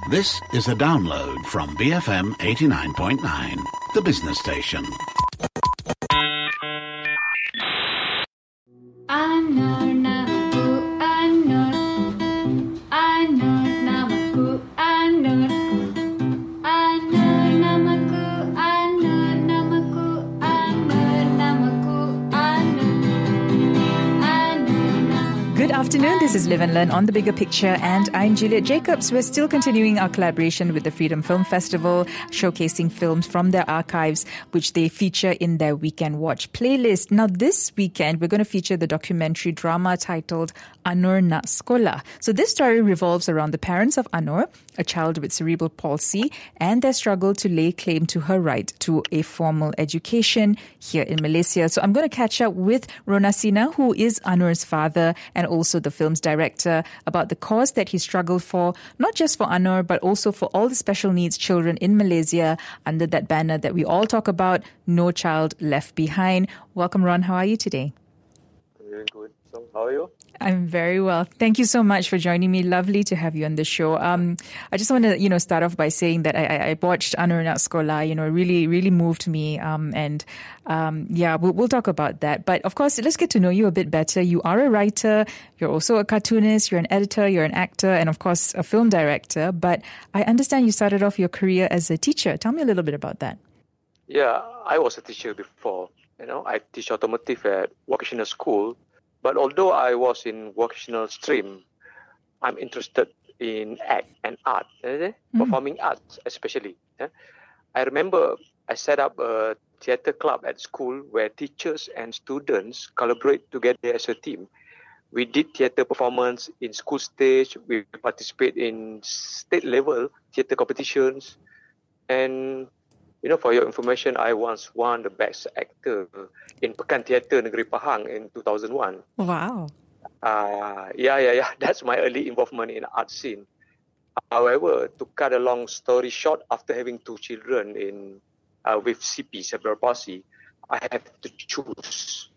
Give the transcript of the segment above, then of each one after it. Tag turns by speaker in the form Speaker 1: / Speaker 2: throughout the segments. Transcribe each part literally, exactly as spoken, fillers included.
Speaker 1: This is a download from B F M eighty-nine point nine, the business station.
Speaker 2: Anor namaku, Anor. Anor namaku, Anor. Anor namaku, Anor namaku, Anor namaku, Anor. Anor namaku.
Speaker 3: Good afternoon, this is Live and Learn on The Bigger Picture, and I'm Juliet Jacobs. We're still continuing our collaboration with the Freedom Film Festival, showcasing films from their archives, which they feature in their Weekend Watch playlist. Now, this weekend, we're going to feature the documentary drama titled Anor Na Sekolah. So this story revolves around the parents of Anor, a child with cerebral palsy, and their struggle to lay claim to her right to a formal education here in Malaysia. So I'm going to catch up with Rona Sina, who is Anor's father and also the film's director, about the cause that he struggled for, not just for Anor, but also for all the special needs children in Malaysia under that banner that we all talk about, No Child Left Behind. Welcome, Ron. How are you today?
Speaker 4: I'm doing good. So, how are you?
Speaker 3: I'm very well. Thank you so much for joining me. Lovely to have you on the show. Um, I just want to, you know, start off by saying that I, I, I watched Anor Na Sekolah. You know, really, really moved me. Um, and um, yeah, we'll, we'll talk about that. But of course, let's get to know you a bit better. You are a writer. You're also a cartoonist. You're an editor. You're an actor, and of course, a film director. But I understand you started off your career as a teacher. Tell me a little bit about that.
Speaker 4: Yeah, I was a teacher before. You know, I teach automotive at vocational school. But although I was in vocational stream, I'm interested in act and art, eh? mm. performing arts especially. Eh? I remember I set up a theatre club at school where teachers and students collaborate together as a team. We did theatre performance in school stage. We participate in state level theatre competitions. And you know, for your information, I once won the best actor in Pekan Theatre Negeri Pahang in two thousand one.
Speaker 3: Wow.
Speaker 4: Uh, yeah, yeah, yeah. That's my early involvement in the art scene. However, to cut a long story short, after having two children in uh, with C P, cerebral palsy, I have to choose.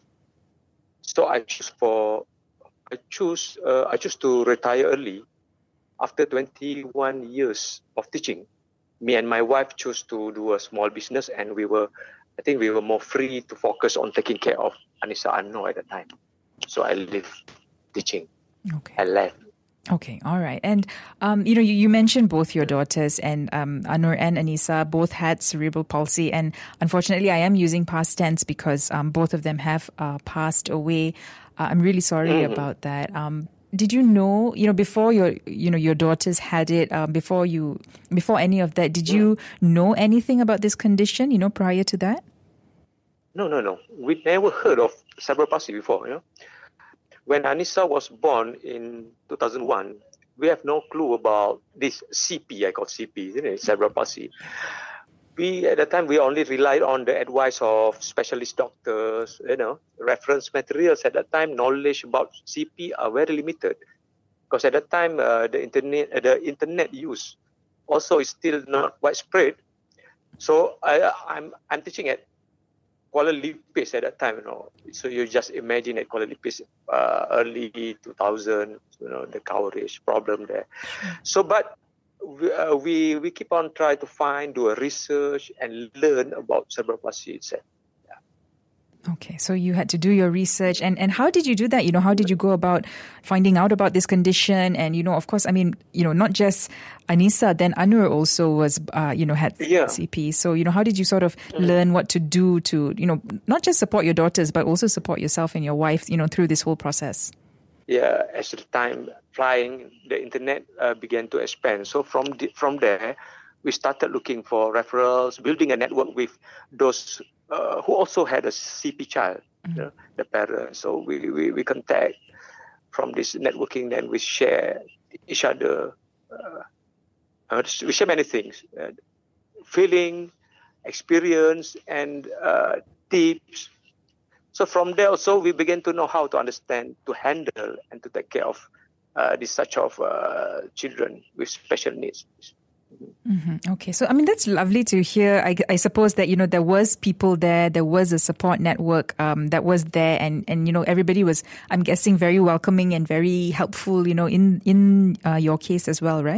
Speaker 4: So I choose for, I choose, uh, I choose to retire early after twenty-one years of teaching. Me and my wife chose to do a small business, and we were, I think we were more free to focus on taking care of Anissa Anor at the time. So I left teaching.
Speaker 3: Okay.
Speaker 4: I left.
Speaker 3: Okay, all right. And, um, you know, you, you mentioned both your daughters, and um, Anor and Anissa both had cerebral palsy. And unfortunately, I am using past tense because um, both of them have uh, passed away. Uh, I'm really sorry mm-hmm. about that. Um, Did you know, you know, before your, you know, your daughters had it, um, before you, before any of that, did you know anything about this condition, you know, prior to that?
Speaker 4: No, no, no. We never heard of cerebral palsy before, you know. When Anissa was born in two thousand one, we have no clue about this C P, I call C P, isn't it? Cerebral palsy. We, at the time, we only relied on the advice of specialist doctors, you know, reference materials. At that time, knowledge about C P are very limited. Because at that time, uh, the internet uh, the internet use also is still not widespread. So I, I'm I'm teaching at Kuala Lumpur at that time, you know. So you just imagine at Kuala Lumpur, uh, early two thousand, you know, the coverage problem there. So, but We, uh, we we keep on trying to find, do a research and learn about cerebral palsy itself. Yeah.
Speaker 3: Okay, so you had to do your research, and, and how did you do that? You know, how did you go about finding out about this condition? And you know, of course, I mean, you know, not just Anissa, then Anor also was, uh, you know, had
Speaker 4: yeah.
Speaker 3: C P. So you know, how did you sort of mm. learn what to do to, you know, not just support your daughters, but also support yourself and your wife, you know, through this whole process?
Speaker 4: Yeah, as the time flying, the internet uh, began to expand. So from the, from there, we started looking for referrals, building a network with those uh, who also had a C P child, mm-hmm. you know, the parents. So we, we, we contact from this networking, then we share each other. Uh, uh, we share many things, uh, feeling, experience, and uh, tips. So from there also, we begin to know how to understand, to handle, and to take care of uh, this such of uh, children with special needs.
Speaker 3: Mm-hmm. Okay, so I mean that's lovely to hear. I, I suppose that you know there was people there, there was a support network um, that was there, and, and you know everybody was, I'm guessing, very welcoming and very helpful. You know, in in uh, your case as well, right?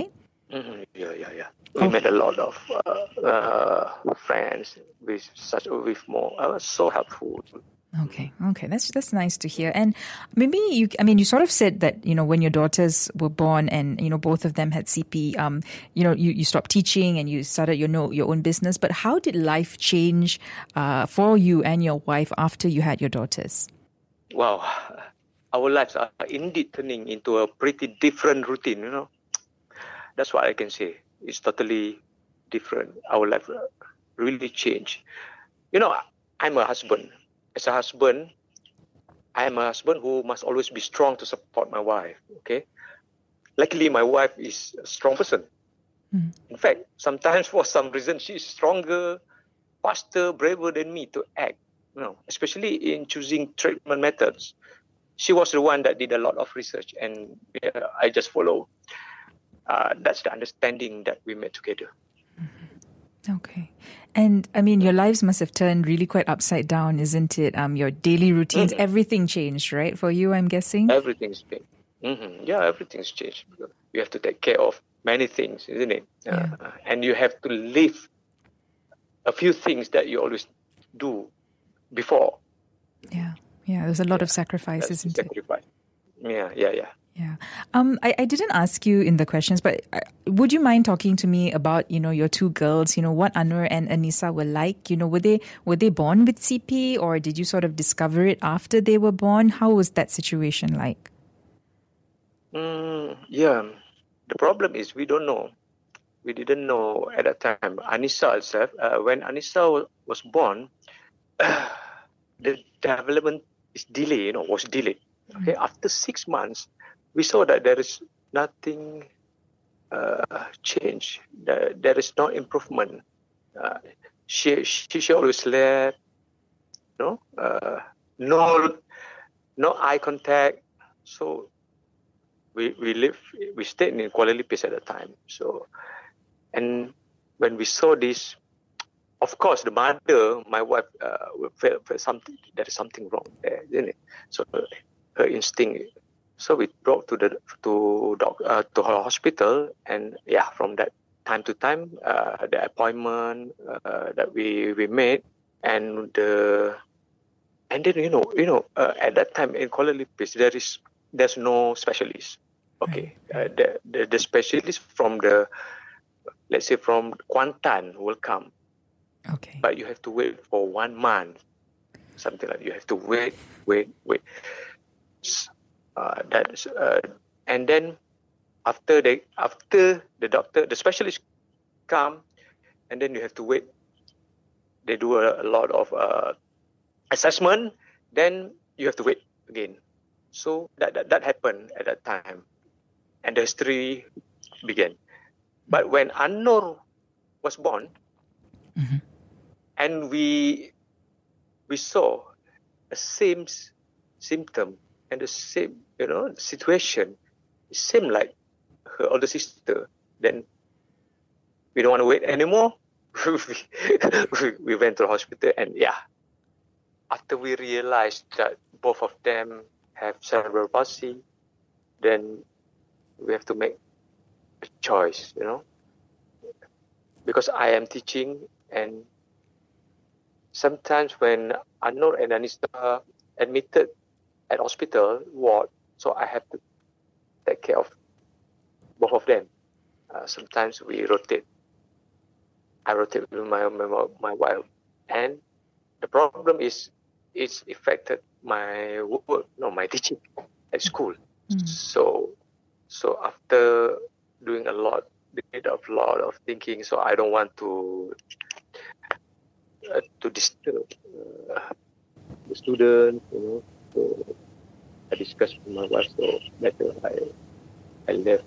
Speaker 4: Mm-hmm. Yeah, yeah, yeah. We met a lot of uh, uh, friends with such with more. I was so helpful.
Speaker 3: Okay, okay, that's that's nice to hear. And maybe you, I mean, you sort of said that, you know, when your daughters were born and, you know, both of them had C P, um, you know, you, you stopped teaching and you started your know your own business. But how did life change uh, for you and your wife after you had your daughters?
Speaker 4: Wow, our lives are indeed turning into a pretty different routine. You know, that's what I can say. It's totally different. Our life really changed. You know, I'm a husband. As a husband, I am a husband who must always be strong to support my wife. Okay, luckily my wife is a strong person. Mm. In fact, sometimes for some reason she is stronger, faster, braver than me to act. You know, especially in choosing treatment methods. She was the one that did a lot of research, and uh, I just follow. Uh, that's the understanding that we made together.
Speaker 3: Mm-hmm. Okay. And I mean, your lives must have turned really quite upside down, isn't it? Um, your daily routines, mm-hmm. everything changed, right? For you, I'm guessing?
Speaker 4: Everything's changed. Mm-hmm. Yeah, everything's changed. You have to take care of many things, isn't it? Yeah. Uh, and you have to leave a few things that you always do before.
Speaker 3: Yeah, yeah. There's a lot yeah. of sacrifice, isn't
Speaker 4: sacrifice. it? Yeah, yeah, yeah.
Speaker 3: Yeah. Um, I, I didn't ask you in the questions, but uh, would you mind talking to me about, you know, your two girls, you know, what Anur and Anissa were like? You know, were they were they born with C P, or did you sort of discover it after they were born? How was that situation like?
Speaker 4: Mm, yeah. The problem is we don't know. We didn't know at that time. Anissa herself, uh, when Anissa was born, uh, the development is delayed, you know, was delayed. Okay, mm. After six months, we saw that there is nothing uh, change. There, there is no improvement. Uh, she, she she always slept. No, uh, no, no eye contact. So we we live we stayed in Kuala Lumpur at the time. So, and when we saw this, of course, the mother, my wife, uh, felt, felt something. There is something wrong there, isn't it? So her instinct. So we brought to the to doc, uh, to her hospital, and yeah, from that time to time, uh, the appointment uh, that we, we made, and the and then you know you know uh, at that time in Kuala Lumpur there is there's no specialist. Okay, uh, the, the the specialist from the let's say from Kuantan will come.
Speaker 3: Okay,
Speaker 4: but you have to wait for one month, something like you have to wait, wait, wait. Uh, that's uh, and then after they after the doctor the specialist come, and then you have to wait. They do a, a lot of uh, assessment. Then you have to wait again. So that, that that happened at that time, and the history began. But when Anur was born, mm-hmm. and we we saw the same symptom. And the same, you know, situation, same like her older sister. Then we don't want to wait anymore. we, we went to the hospital, and yeah, after we realized that both of them have cerebral palsy, then we have to make a choice, you know, because I am teaching, and sometimes when Anur and Anissa admitted at hospital ward, so I have to take care of both of them. Uh, sometimes we rotate. I rotate with my, my my wife, and the problem is it's affected my work, no, my teaching at school. Mm. So, so after doing a lot, did a lot of thinking, so I don't want to uh, to disturb uh, the students, you know. So I discussed with my wife, so better I I left.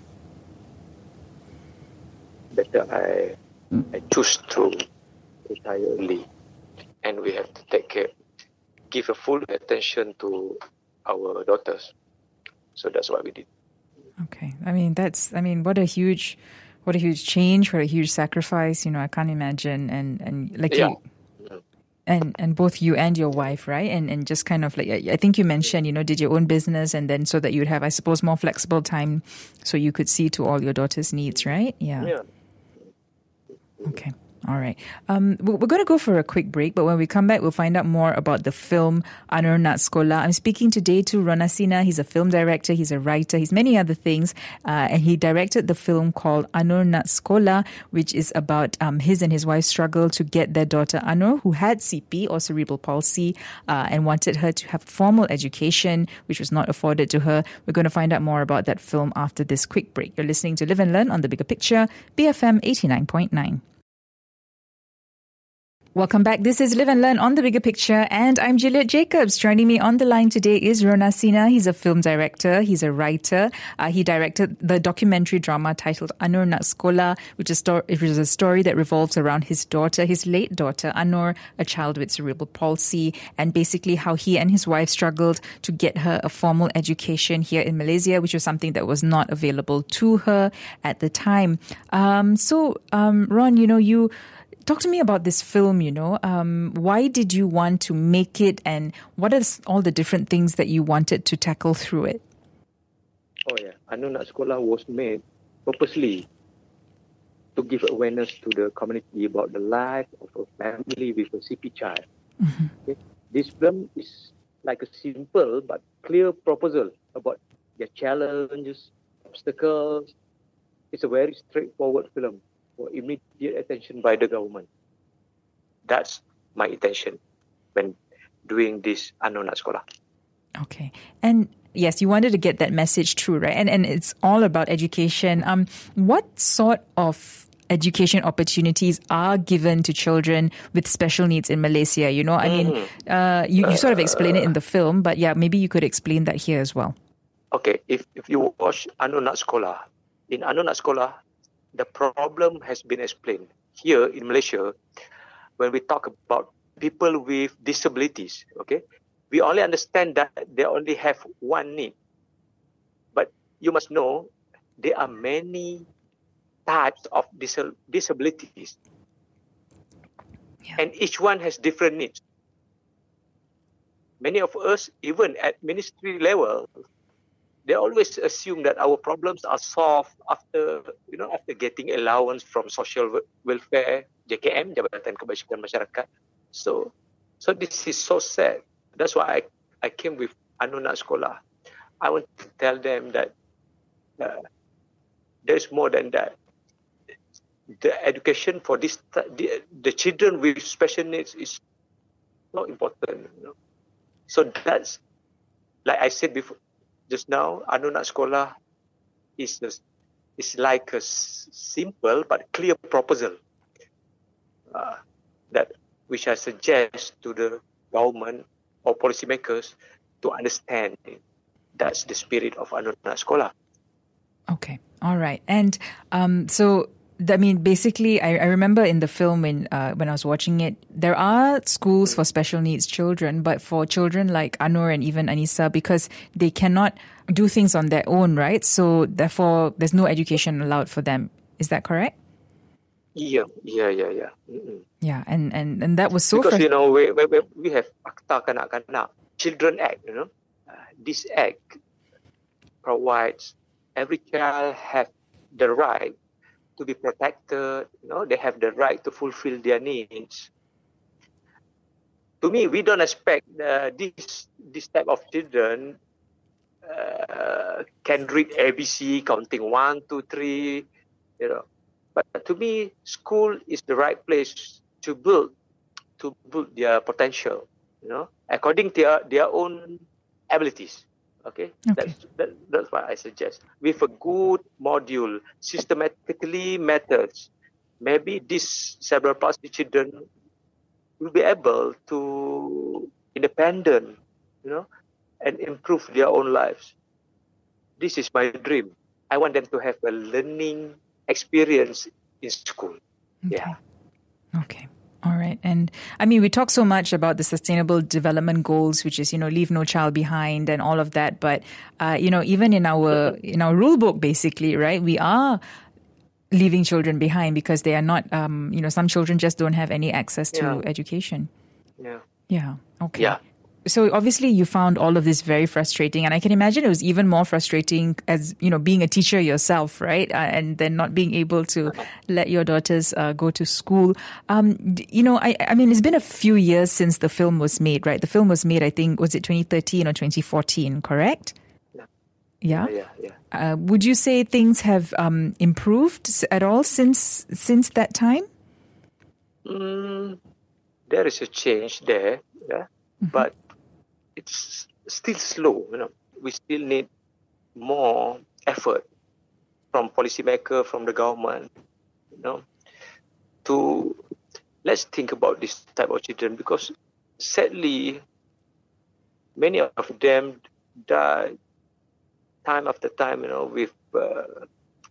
Speaker 4: Better I I choose to retire early, and we have to take care, give a full attention to our daughters. So that's what we did.
Speaker 3: Okay, I mean that's I mean what a huge, what a huge change, what a huge sacrifice. You know, I can't imagine, and and like
Speaker 4: yeah.
Speaker 3: you. And and both you and your wife, right? And and just kind of like, I I think you mentioned, you know, did your own business, and then so that you'd have, I suppose, more flexible time so you could see to all your daughter's needs, right? Yeah.
Speaker 4: Yeah.
Speaker 3: Okay. All right. Um, we- we're going to go for a quick break, but when we come back, we'll find out more about the film Anurak Sekolah. I'm speaking today to Ronasina. He's a film director. He's a writer. He's many other things. Uh, and he directed the film called Anurak Sekolah, which is about um, his and his wife's struggle to get their daughter Anur, who had C P or cerebral palsy, uh, and wanted her to have formal education, which was not afforded to her. We're going to find out more about that film after this quick break. You're listening to Live and Learn on The Bigger Picture, B F M eighty-nine point nine. Welcome back. This is Live and Learn on The Bigger Picture, and I'm Juliet Jacobs. Joining me on the line today is Ronasina. He's a film director. He's a writer. Uh, he directed the documentary drama titled Anurak Sekolah, which is, sto- which is a story that revolves around his daughter, his late daughter, Anur, a child with cerebral palsy, and basically how he and his wife struggled to get her a formal education here in Malaysia, which was something that was not available to her at the time. Um, so, um, Ron, you know, you... Talk to me about this film, you know. Um, why did you want to make it, and what are all the different things that you wanted to tackle through it?
Speaker 4: Oh yeah, Anurak Sekolah was made purposely to give awareness to the community about the life of a family with a C P child.
Speaker 3: Mm-hmm.
Speaker 4: Okay? This film is like a simple but clear proposal about their challenges, obstacles. It's a very straightforward film for immediate attention by the government. That's my intention when doing this Anurak Sekolah.
Speaker 3: Okay. And yes, you wanted to get that message through, right? And and it's all about education. Um, what sort of education opportunities are given to children with special needs in Malaysia? You know, I mean, uh, you, you sort of explain it in the film, but yeah, maybe you could explain that here as well.
Speaker 4: Okay, if, if you watch Anurak Sekolah, in Anurak Sekolah, the problem has been explained. Here in Malaysia, when we talk about people with disabilities, okay, we only understand that they only have one need. But you must know there are many types of dis- disabilities. Yeah. And each one has different needs. Many of us, even at ministry level, they always assume that our problems are solved after, you know, after getting allowance from social welfare, J K M, Jabatan Kebajikan Masyarakat. So, so this is so sad. That's why I, I came with Anurak Sekolah. I want to tell them that uh, there's more than that. The education for this, the, the children with special needs is so important. You know? So that's, like I said before, just now, Anurak Sekolah is a, is like a s- simple but clear proposal uh, that which I suggest to the government or policymakers to understand. That's the spirit of Anurak Sekolah.
Speaker 3: Okay, all right, and um, so. I mean, basically, I, I remember in the film when uh, when I was watching it, there are schools for special needs children, but for children like Anur and even Anissa, because they cannot do things on their own, right? So therefore, there's no education allowed for them. Is that correct?
Speaker 4: Yeah, yeah, yeah, yeah. Mm-mm.
Speaker 3: Yeah, and, and, and that was so...
Speaker 4: Because,
Speaker 3: fr-
Speaker 4: you know, we, we, we have Akta Kanak-Kanak, Children Act, you know. Uh, this act provides every child have the right to be protected, you know, they have the right to fulfill their needs. To me, we don't expect uh, this this type of children uh, can read A B C, counting one, two, three, you know. But to me, school is the right place to build to build their potential, you know, according to their, their own abilities. Okay,
Speaker 3: okay.
Speaker 4: That's that, that's what I suggest. With a good module, systematically methods, maybe these cerebral palsy children will be able to independent, you know, and improve their own lives. This is my dream. I want them to have a learning experience in school.
Speaker 3: Okay.
Speaker 4: Yeah.
Speaker 3: Okay. All right. And I mean, we talk so much about the sustainable development goals, which is, you know, leave no child behind and all of that. But, uh, you know, even in our in our rule book, basically, right, we are leaving children behind because they are not, um, you know, some children just don't have any access to
Speaker 4: Yeah.
Speaker 3: education.
Speaker 4: Yeah.
Speaker 3: Yeah. Okay.
Speaker 4: Yeah.
Speaker 3: So obviously you found all of this very frustrating, and I can imagine it was even more frustrating as, you know, being a teacher yourself, right? Uh, and then not being able to let your daughters uh, go to school. Um, d- you know, I, I mean, it's been a few years since the film was made, right? The film was made, I think, was it twenty thirteen or twenty fourteen, correct?
Speaker 4: Yeah.
Speaker 3: Yeah.
Speaker 4: Yeah. Yeah.
Speaker 3: Uh, would you say things have um, improved s- at all since since that time?
Speaker 4: Mm, there is a change there, yeah, but it's still slow. You know, we still need more effort from policymaker, from the government. You know, to let's think about this type of children, because sadly, many of them die time after time. You know, with uh,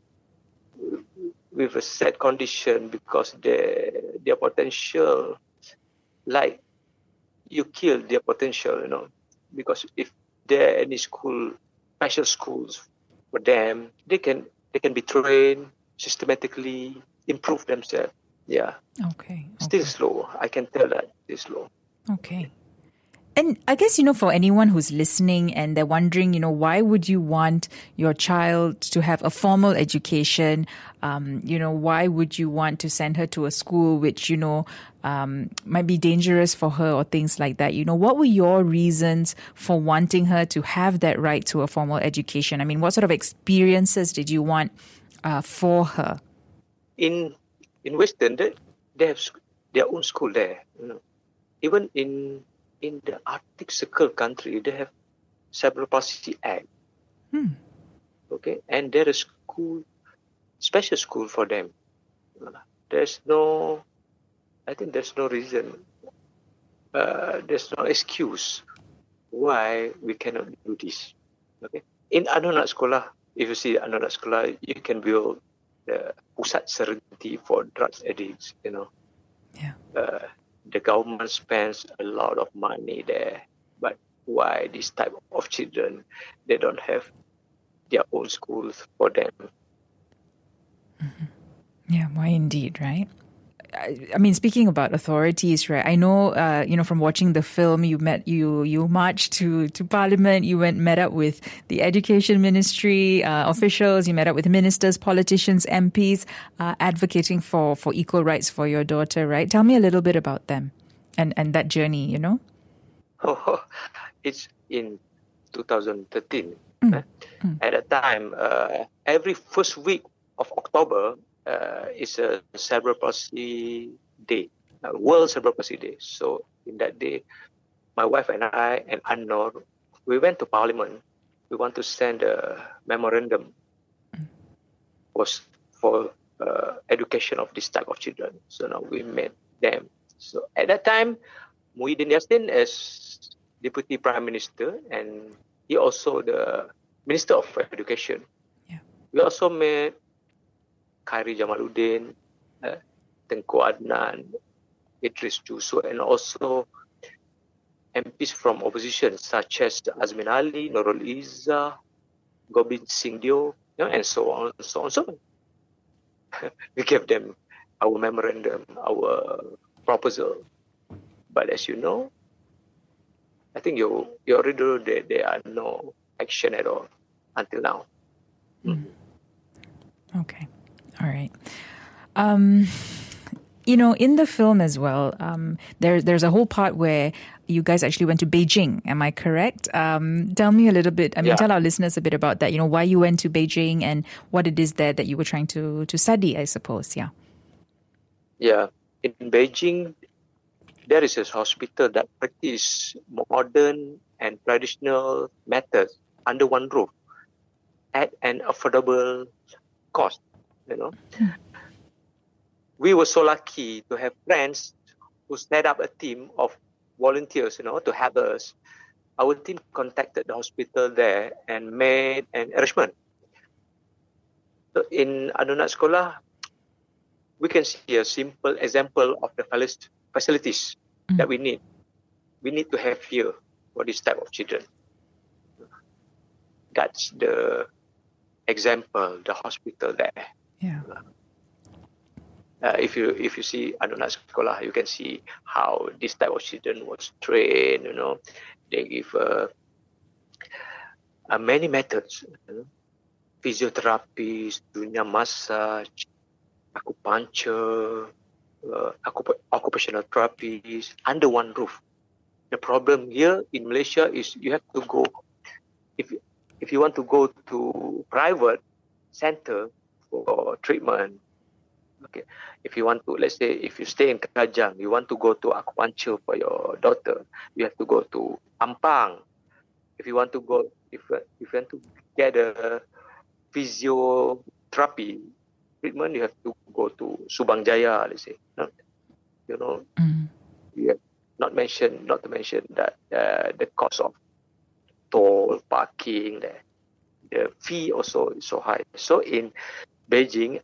Speaker 4: with a sad condition because their their potential, like you kill their potential, you know, because if there are any school, special schools for them, they can they can be trained systematically, improve themselves. Yeah,
Speaker 3: Okay.
Speaker 4: still
Speaker 3: Okay.
Speaker 4: slow. I can tell that it's slow.
Speaker 3: Okay. And I guess, you know, for anyone who's listening and they're wondering, you know, why would you want your child to have a formal education? Um, you know, why would you want to send her to a school which, you know, um, might be dangerous for her or things like that? You know, what were your reasons for wanting her to have that right to a formal education? I mean, what sort of experiences did you want uh, for her?
Speaker 4: In in Western, they, they have sc- their own school there. You know, even in in the Arctic Circle country, they have Cerebral Palsy Act.
Speaker 3: Hmm.
Speaker 4: Okay, and there is school, special school for them. There's no, I think there's no reason, uh, there's no excuse why we cannot do this. Okay, in anak-anak sekolah, if you see anak-anak sekolah, you can build the pusat serenity for drugs addicts. You know,
Speaker 3: Yeah.
Speaker 4: uh, the government spends a lot of money there, but why this type of children, they don't have their own schools for them?
Speaker 3: Yeah, why indeed, right? I, I mean, speaking about authorities, right? I know, uh, you know, from watching the film, you met, you you marched to to Parliament. You went met up with the Education Ministry uh, officials. You met up with ministers, politicians, M Ps, uh, advocating for for equal rights for your daughter, right? Tell me a little bit about them and and that journey. You know.
Speaker 4: Oh, it's in two thousand thirteen.
Speaker 3: Mm.
Speaker 4: eh? At that time, uh, every first week of October uh, is a Cerebral Palsy Day, uh, World Cerebral Palsy Day. So in that day, my wife and I and Anor, we went to Parliament. We want to send a memorandum was for uh, education of this type of children. So now we met them. So at that time, Muhyiddin Yassin as Deputy Prime Minister, and he also the Minister of Education.
Speaker 3: Yeah.
Speaker 4: We also met Khairi Jamaluddin, uh, Tengku Adnan, Idris Juso, and also M Ps from opposition such as Azmin Ali, Nurul Izzah, Gobind Singh Dio, you know, and so on, so on, so on. We gave them our memorandum, our proposal. But as you know, I think you you already know that there are no action at all until now.
Speaker 3: Mm. Okay. All right. Um, you know, in the film as well, um, there, there's a whole part where you guys actually went to Beijing. Am I correct? Um, tell me a little bit. I mean,
Speaker 4: Yeah.
Speaker 3: tell our listeners a bit about that. You know, why you went to Beijing and what it is there that you were trying to to study, I suppose. Yeah.
Speaker 4: Yeah, in Beijing, there is a hospital that practice modern and traditional methods under one roof at an affordable cost. You know, we were so lucky to have friends who set up a team of volunteers. You know, to help us. Our team contacted the hospital there and made an arrangement. So in anak-anak sekolah, we can see a simple example of the faci- facilities
Speaker 3: Mm.
Speaker 4: that we need. We need to have here for this type of children. That's the example, the hospital there.
Speaker 3: Yeah.
Speaker 4: Uh, if you if you see Anak Sekolah, you can see how this type of children was trained. You know, they give uh, uh, many methods, you know, physiotherapy, dunia massage, acupuncture, uh, occup- occupational therapies under one roof. The problem here in Malaysia is you have to go if if you want to go to private center for treatment. Okay, if you want to, let's say, if you stay in Kajang, you want to go to acupuncture for your daughter, you have to go to Ampang. If you want to go, if if you want to get a physiotherapy treatment, you have to go to Subang Jaya, let's say. No? You know,
Speaker 3: Mm.
Speaker 4: you have not mention, not to mention that uh, the cost of toll, parking, the, the fee also is so high. So in Beijing,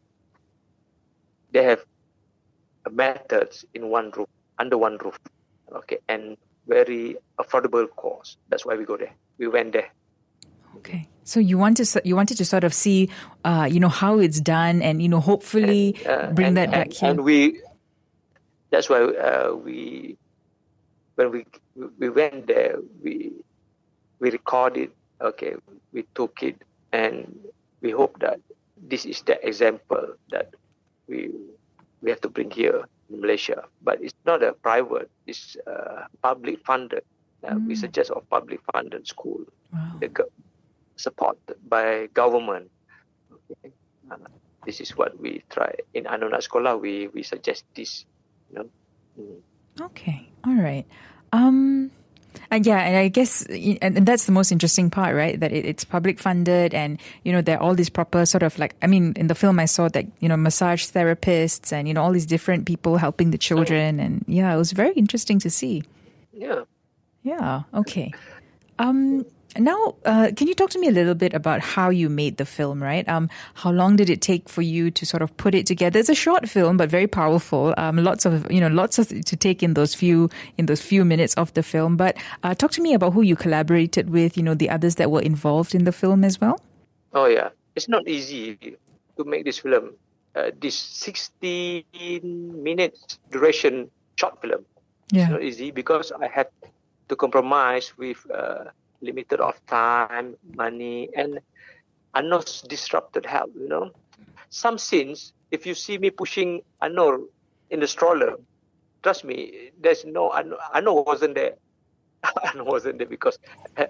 Speaker 4: they have methods in one roof, under one roof, okay, and very affordable cost. That's why we go there. We went there.
Speaker 3: Okay. So you want to s- you wanted to sort of see, uh, you know, how it's done, and you know, hopefully
Speaker 4: Uh,
Speaker 3: bring
Speaker 4: and,
Speaker 3: that back
Speaker 4: and,
Speaker 3: here.
Speaker 4: and we, that's why uh, we, when we we went there, we we recorded. Okay, we took it, and we hope that this is the example that we we have to bring here in Malaysia. But it's not a private; it's uh, public funded. Uh, We
Speaker 3: Mm.
Speaker 4: suggest a public funded school,
Speaker 3: Wow.
Speaker 4: the go- supported by government. Okay. Uh, this is what we try in Anak Sekolah. We we suggest this. You know. Mm.
Speaker 3: Okay. All right. Um, and yeah, and I guess, y- and, and that's the most interesting part, right? That it, it's public funded, and you know there are all these proper sort of like, I mean, in the film I saw that you know massage therapists and you know all these different people helping the children, and yeah, it was very interesting to see.
Speaker 4: Yeah.
Speaker 3: Yeah. Okay. Um. Now, uh, can you talk to me a little bit about how you made the film, right? Um, how long did it take for you to sort of put it together? It's a short film, but very powerful. Um, lots of, you know, lots of to take in those few, in those few minutes of the film. But uh, talk to me about who you collaborated with, you know, the others that were involved in the film as well.
Speaker 4: Oh yeah, it's not easy to make this film. Uh, this sixteen minutes duration short film. It's
Speaker 3: Yeah.
Speaker 4: not easy because I had to compromise with uh, limited of time, money, and Anor's disrupted health. You know, some scenes, if you see me pushing Anor in the stroller, trust me, there's no Anor, Anor wasn't there. Anor wasn't there because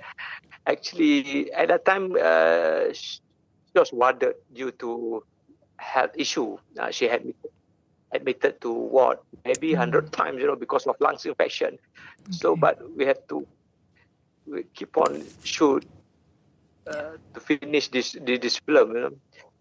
Speaker 4: actually at that time uh, she was warded due to health issue. Uh, she had admitted to ward maybe a hundred times, you know, because of lungs infection. So,
Speaker 3: Okay.
Speaker 4: but we have to we keep on shoot uh, to finish this this, this film. You know,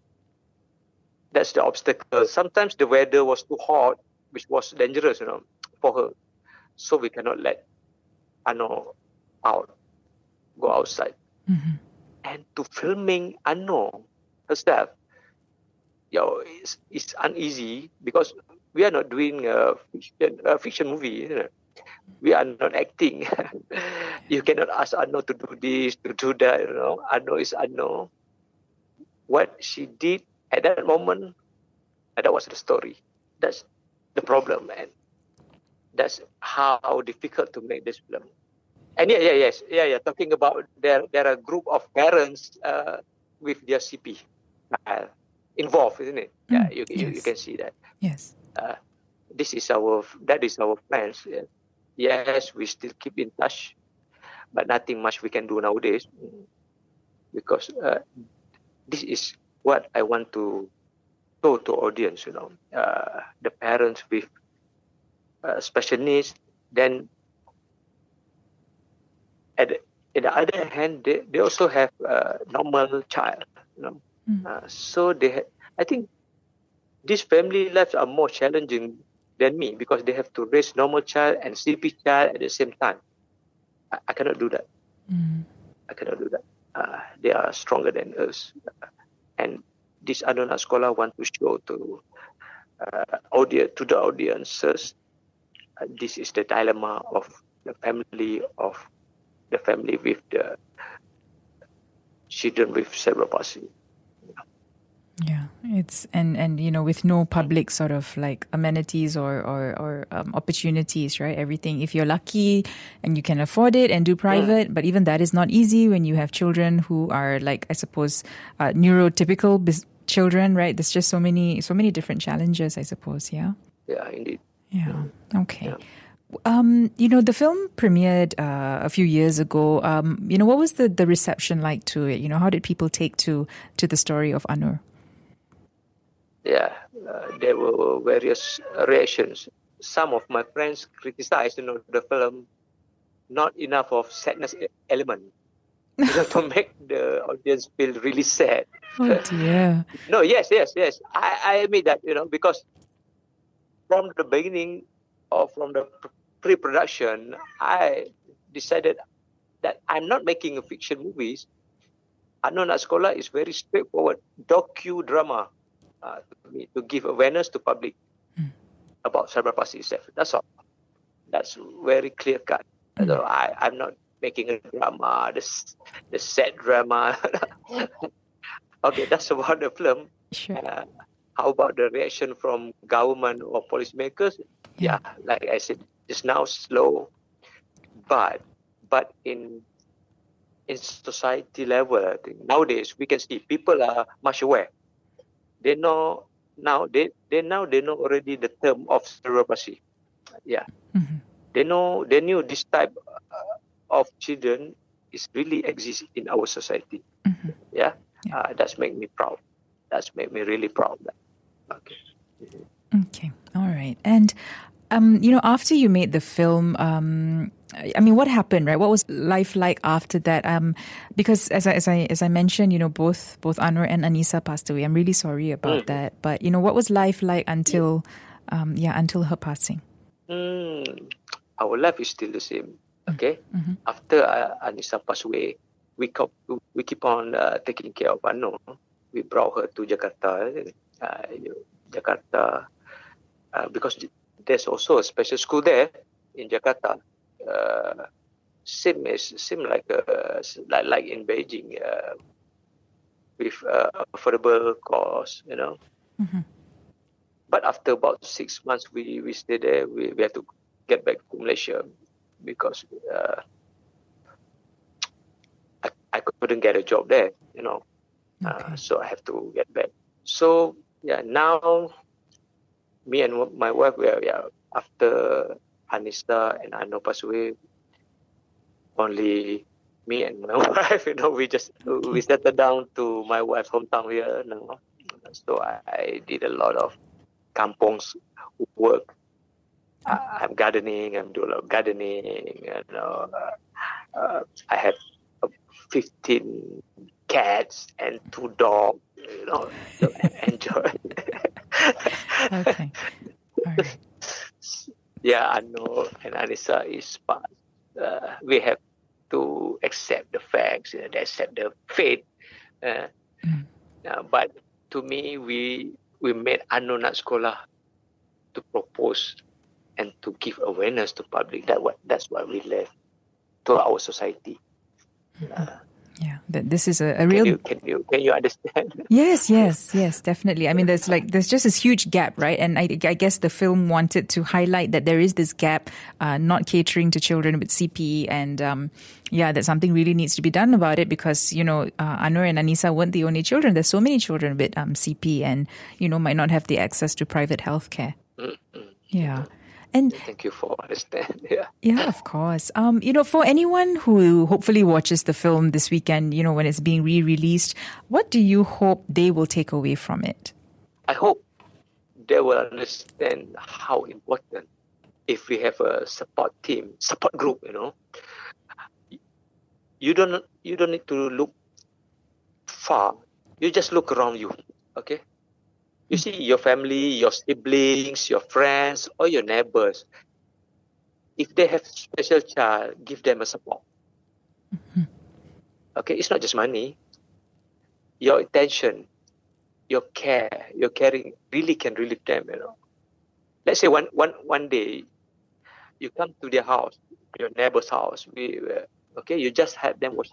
Speaker 4: that's the obstacle. Sometimes the weather was too hot, which was dangerous, you know, for her. So we cannot let Anor out, go outside.
Speaker 3: Mhm.
Speaker 4: And to filming Anor herself, you know, it's, it's uneasy because we are not doing a fiction, a fiction movie. You know. We are not acting. You cannot ask Anor to do this, to do that. You know, Anor is Anor. What she did at that moment, and that was the story. That's the problem, and that's how difficult to make this film. And yeah, yeah, yes, yeah, yeah. Talking about there, there are a group of parents uh, with their C P uh, involved, isn't it?
Speaker 3: Mm,
Speaker 4: Yeah, you, you you
Speaker 3: yes.
Speaker 4: can see that.
Speaker 3: Yes.
Speaker 4: Uh, this is our that is our plans. Yeah. Yes, we still keep in touch, but nothing much we can do nowadays mm, because uh, this is what I want to show to audience. You know, uh, the parents with uh, special needs. Then at the, at the other hand, they, they also have a normal child. You know,
Speaker 3: Mm.
Speaker 4: uh, so they. Ha- I think these family lives are more challenging than me because they have to raise normal child and C P child at the same time. I, I cannot do that.
Speaker 3: Mm.
Speaker 4: I cannot do that. Uh, they are stronger than us. And this Anak Sekolah want to show to uh, audience, to the audiences, uh, this is the dilemma of the family, of the family with the children with cerebral palsy.
Speaker 3: Yeah, it's and and you know, with no public sort of like amenities or or, or um, opportunities, right? Everything, if you're lucky and you can afford it and do private, but even that is not easy when you have children who are like, I suppose, uh, neurotypical bis- children, right? There's just so many so many different challenges, I suppose. Yeah.
Speaker 4: Yeah, indeed.
Speaker 3: Yeah. Okay.
Speaker 4: Yeah.
Speaker 3: Um, you know, the film premiered uh, a few years ago. Um, you know, what was the, the reception like to it? You know, how did people take to to the story of Anur?
Speaker 4: Yeah, uh, there were various reactions. Some of my friends criticized, you know, the film not enough of sadness e- element, you know, to make the audience feel really sad.
Speaker 3: Oh dear.
Speaker 4: No, yes, yes, yes. I, I admit that, you know, because from the beginning or from the p- pre-production, I decided that I'm not making a fiction movies. Anur Nak Sekolah is very straightforward docu-drama uh, to, me, to give awareness to public about cerebral palsy itself. That's all. That's very clear cut. So I, I'm not making a drama, the, s- the sad drama. Okay, that's about the film.
Speaker 3: Sure.
Speaker 4: Uh, how about the reaction from government or policymakers?
Speaker 3: Yeah.
Speaker 4: Yeah, like I said, it's now slow, but but in in society level, I think nowadays we can see people are much aware. They know now they they now they know already the term of cerebral palsy. Yeah,
Speaker 3: Mhm.
Speaker 4: they know they knew this type uh, of children is really exists in our society.
Speaker 3: Mhm.
Speaker 4: Yeah,
Speaker 3: Yeah.
Speaker 4: Uh, that's make me proud. That's make me really proud. Okay.
Speaker 3: Okay. All right. And um, you know, after you made the film, um, I I mean, what happened, right? What was life like after that? Um, because as I as I as I mentioned, you know, both both Anur and Anissa passed away. I'm really sorry about that. But you know, what was life like until, um, yeah, until her passing?
Speaker 4: Mm, our life is still the same. Okay. After uh, Anissa passed away, we keep we keep on uh, taking care of Anur. We brought her to Jakarta, uh, Jakarta, uh, because there's also a special school there in Jakarta. Uh, same as same like uh, like like in Beijing, uh, with uh, affordable cost, you know.
Speaker 3: Mhm.
Speaker 4: But after about six months, we we stay there. We we have to get back to Malaysia because uh, I I couldn't get a job there, you know. Uh,
Speaker 3: Okay.
Speaker 4: so I have to get back. So yeah, now me and my wife, we are, yeah, after Anissa and Anur passed away, only me and my wife, you know, we just we settled down to my wife's hometown here now. So I, I did a lot of kampongs work. I, I'm gardening. I'm doing a lot of gardening. You know, uh, uh, I have uh, fifteen cats and two dogs. You know, so I enjoy.
Speaker 3: Okay. All right.
Speaker 4: Yeah, Anur and Anissa is part. Uh, we have to accept the facts, you know, accept the fate. Uh,
Speaker 3: Mm.
Speaker 4: uh, but to me, we we made Anur Nak Sekolah to propose and to give awareness to public. That what that's what we left to our society. Uh,
Speaker 3: Yeah. That this is a, a
Speaker 4: can
Speaker 3: real
Speaker 4: you can you can you understand?
Speaker 3: Yes, yes, yes, definitely. I mean, there's like there's just this huge gap, right? And I, I guess the film wanted to highlight that there is this gap, uh, not catering to children with C P, and um, yeah, that something really needs to be done about it because you know uh, Anur and Anissa weren't the only children. There's so many children with um, C P, and you know might not have the access to private healthcare.
Speaker 4: Mm-mm.
Speaker 3: Yeah, and
Speaker 4: Thank you for understanding. Yeah.
Speaker 3: yeah, of course. Um, you know, for anyone who hopefully watches the film this weekend, you know, when it's being re-released, what do you hope they will take away from it?
Speaker 4: I hope they will understand how important if we have a support team, support group. You know, you don't you don't need to look far. You just look around you. Okay, you see your family, your siblings, your friends, or your neighbors. If they have special child, give them a support. Okay, it's not just money. Your attention, your care, your caring really can relieve them, you know. Let's say one one one day you come to their house, your neighbor's house, we uh, okay, you just have them watching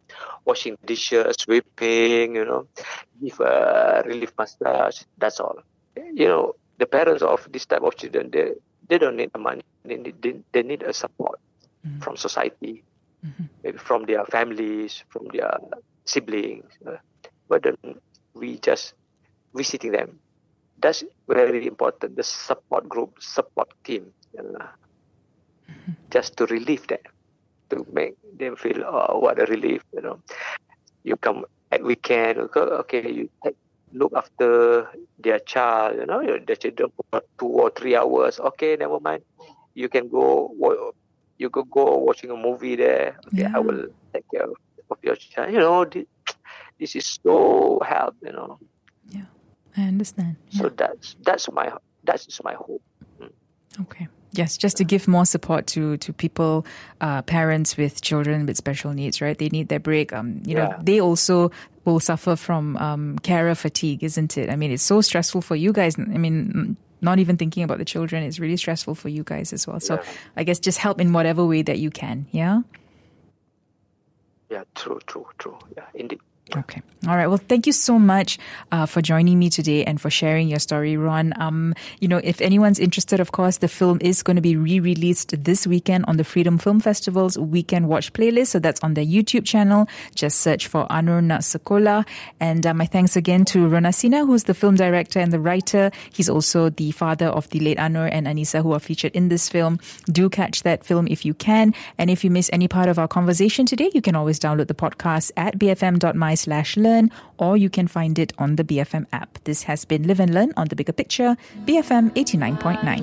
Speaker 4: washing dishes, sweeping, you know, give a relief massage. That's all. You know, the parents of this type of children, they they don't need the money. They need they, they need a support mm-hmm. from society, mm-hmm. maybe from their families, from their siblings. Uh, but then we just visiting them. That's very important. The support group, support team, uh, mm-hmm. just to relieve them, to make them feel, oh, what a relief, you know. You come at weekend, okay, you take, look after their child, you know, their children for two or three hours. Okay, never mind. You can go, you could go watching a movie there. Okay, yeah. I will take care of, of your child. You know, this, this is so help, you know.
Speaker 3: Yeah. I understand. Yeah.
Speaker 4: So that's that's my that's my hope. Mm.
Speaker 3: Okay. Yes, just to give more support to to people, uh, parents with children with special needs, right? They need their break. Um, you
Speaker 4: yeah.
Speaker 3: know, they also will suffer from um, carer fatigue, isn't it? I mean, it's so stressful for you guys. I mean, not even thinking about the children is really stressful for you guys as well. So
Speaker 4: yeah.
Speaker 3: I guess just help in whatever way that you can. Yeah.
Speaker 4: Yeah. True. True. True. Yeah. Indeed.
Speaker 3: Okay. All right. Well, thank you so much uh, for joining me today and for sharing your story, Ron. Um, you know, if anyone's interested, of course, the film is going to be re-released this weekend on the Freedom Film Festival's Weekend Watch playlist. So that's on their YouTube channel. Just search for Anur Nak Sekolah. And uh, my thanks again to Ronasina, who's the film director and the writer. He's also the father of the late Anur and Anissa, who are featured in this film. Do catch that film if you can. And if you miss any part of our conversation today, you can always download the podcast at b f m dot my slash learn, or you can find it on the B F M app. This has been Live and Learn on The Bigger Picture, B F M eighty-nine point nine.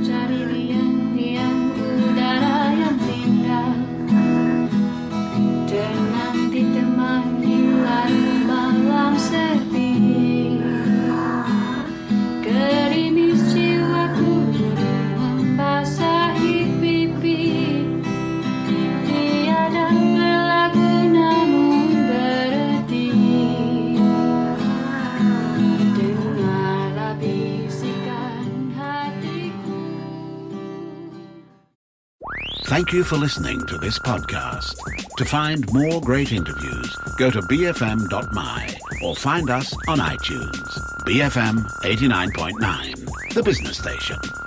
Speaker 1: Thank you for listening to this podcast. To find more great interviews, go to b f m dot m y or find us on iTunes. B F M eighty-nine point nine, the business station.